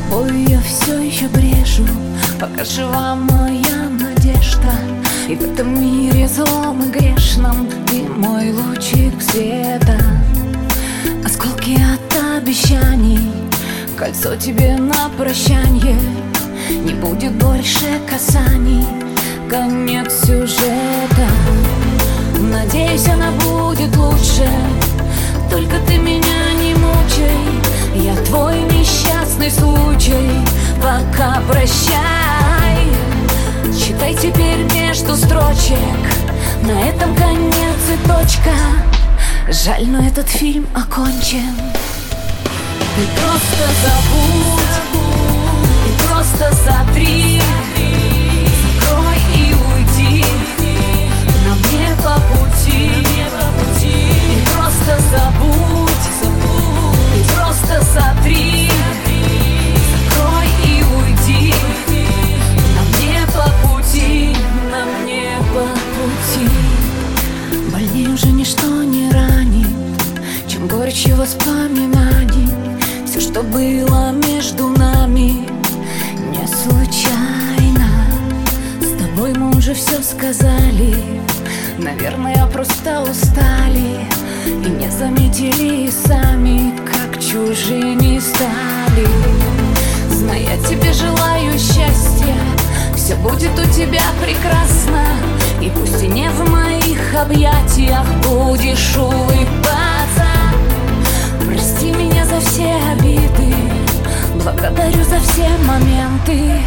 Ой, я все еще брешу, пока жива моя надежда. И в этом мире злом и грешном ты мой лучик света. Осколки от обещаний, кольцо тебе на прощанье. Не будет больше касаний, конец сюжета. Надеюсь, она будет лучше, только ты меня не мучай. Я твой несчастный случай, пока прощай. Читай теперь между строчек, на этом конец и точка. Жаль, но этот фильм окончен. Ты просто забудь, ты просто сотри, закрой и уйди, нам не по пути. Ты просто забудь, ты просто сотри, закрой и уйди, нам не по пути, нам не по пути. Больнее уже ничто не ранит, чем горечь воспоминаний. Все, что было между нами, не случайно. С тобой мы уже все сказали, наверное, просто устали и не заметили сами, как чужими стали. Зная, тебе желаю счастья, все будет у тебя прекрасно. И пусть и не в моих объятиях будешь улыбаться. Прости меня за все обиды, благодарю за все моменты.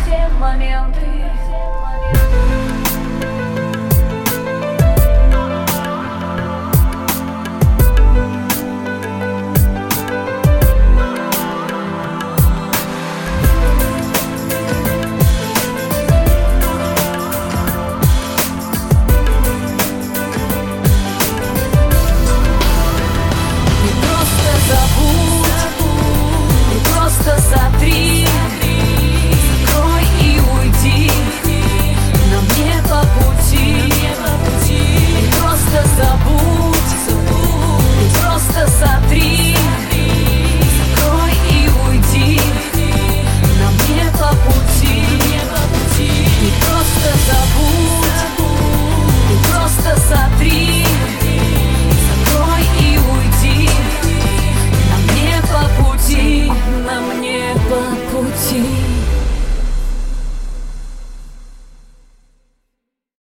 Сотри, закрой и уйди, нам не по пути. Ты просто забудь, ты просто сотри, закрой и уйди, нам не по пути. Ты просто забудь, ты просто сотри, закрой и уйди, нам не по пути, нам не по пути.